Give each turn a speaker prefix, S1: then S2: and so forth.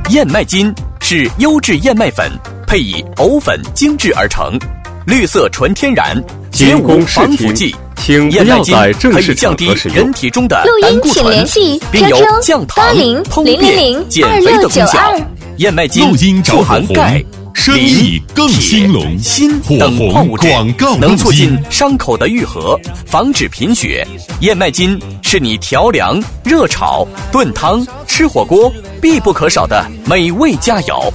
S1: 燕麦筋是优质燕麦粉，配以藕粉精制而成，绿色纯天然，绝无防腐剂。
S2: 请不要在正式场合使用。
S1: 人体中的
S3: 录音
S1: 胆固醇，
S3: 请联系
S1: 并有降糖、通便、减肥的功效。燕麦筋富含钙、
S4: 生意更兴隆，
S1: 锌等矿物质，能促进伤口的愈合，防止贫血。燕麦筋是你调凉、热炒、炖汤、吃火锅必不可少的美味佳肴。